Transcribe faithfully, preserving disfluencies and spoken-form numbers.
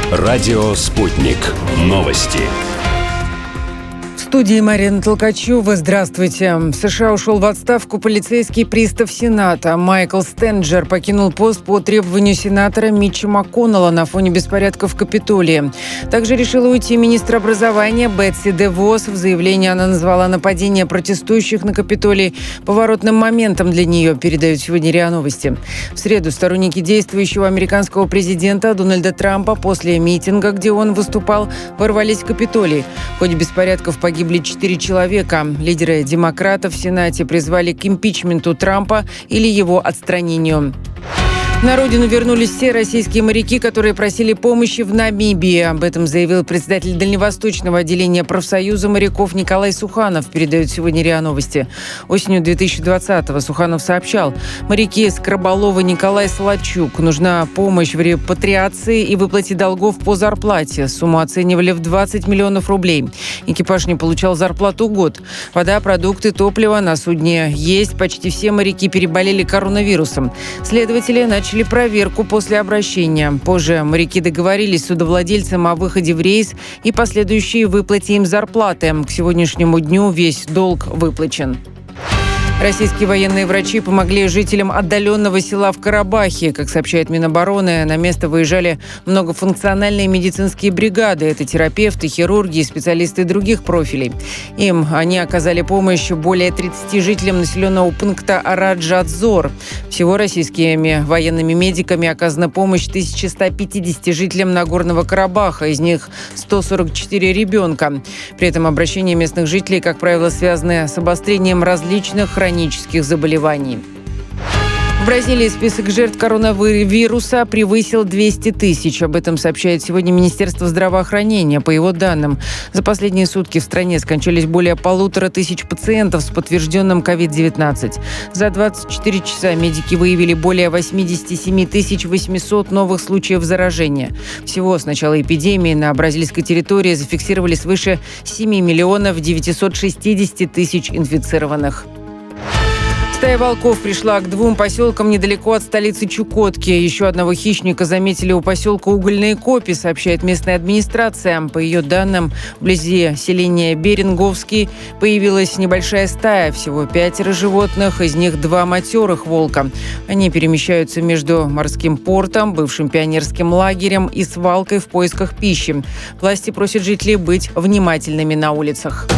Радио «Спутник». Новости. В студии Марина Толкачева. Здравствуйте. В США ушел в отставку полицейский пристав Сената. Майкл Стенджер покинул пост по требованию сенатора Митча МакКоннелла на фоне беспорядков в Капитолии. Также решила уйти министр образования Бетси ДеВос. В заявлении она назвала нападение протестующих на Капитолий поворотным моментом для нее, передают сегодня РИА Новости. В среду сторонники действующего американского президента Дональда Трампа после митинга, где он выступал, ворвались в Капитолий. В ходе беспорядков погибли Погибли четыре человека. Лидеры демократов в Сенате призвали к импичменту Трампа или его отстранению. На родину вернулись все российские моряки, которые просили помощи в Намибии. Об этом заявил председатель Дальневосточного отделения профсоюза моряков Николай Суханов, передают сегодня РИА Новости. Осенью две тысячи двадцатого Суханов сообщал: моряки Скороболова, Николай Солодчук. Нужна помощь в репатриации и выплате долгов по зарплате. Сумму оценивали в двадцать миллионов рублей. Экипаж не получал зарплату год. Вода, продукты, топливо на судне есть. Почти все моряки переболели коронавирусом. Следователи начали Начали проверку после обращения. Позже моряки договорились с судовладельцем о выходе в рейс и последующей выплате им зарплаты. К сегодняшнему дню весь долг выплачен. Российские военные врачи помогли жителям отдаленного села в Карабахе. Как сообщает Минобороны, на место выезжали многофункциональные медицинские бригады. Это терапевты, хирурги и специалисты других профилей. Им они оказали помощь более тридцати жителям населенного пункта Араджадзор. Всего российскими военными медиками оказана помощь тысяче ста пятидесяти жителям Нагорного Карабаха. Из них сто сорок четыре ребенка. При этом обращения местных жителей, как правило, связаны с обострением различных хронических заболеваний. В Бразилии список жертв коронавируса превысил двести тысяч. Об этом сообщает сегодня Министерство здравоохранения. По его данным, за последние сутки в стране скончались более полутора тысяч пациентов с подтвержденным ковид девятнадцать. За двадцать четыре часа медики выявили более восемьдесят семь тысяч восемьсот новых случаев заражения. Всего с начала эпидемии на бразильской территории зафиксировали свыше семи миллионов девятисот шестидесяти тысяч инфицированных. Стая волков пришла к двум поселкам недалеко от столицы Чукотки. Еще одного хищника заметили у поселка Угольные Копи, сообщает местная администрация. По ее данным, вблизи селения Беринговский появилась небольшая стая. Всего пятеро животных, из них два матерых волка. Они перемещаются между морским портом, бывшим пионерским лагерем и свалкой в поисках пищи. Власти просят жителей быть внимательными на улицах.